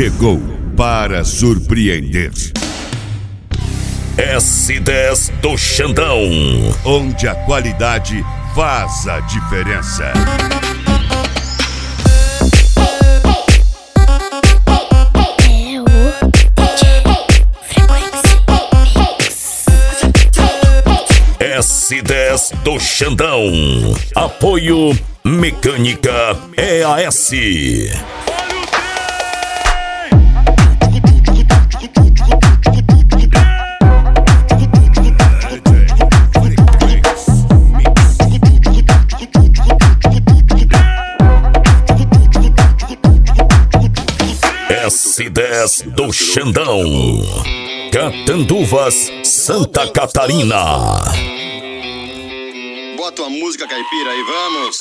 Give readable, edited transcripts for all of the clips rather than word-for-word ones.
chegou para surpreender. S10 do Xandão, onde a qualidade faz a diferença. S10 do Xandão. Apoio Mecânica EAS. S10 do Xandão, Catanduvas, Santa Catarina. Bota uma música caipira aí, vamos!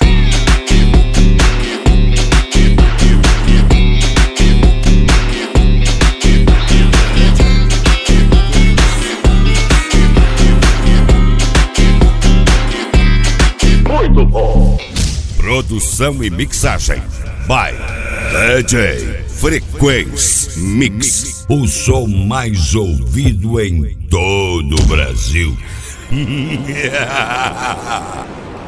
Muito bom. Produção e mixagem by DJ Frequência Mix, o som mais ouvido em todo o Brasil.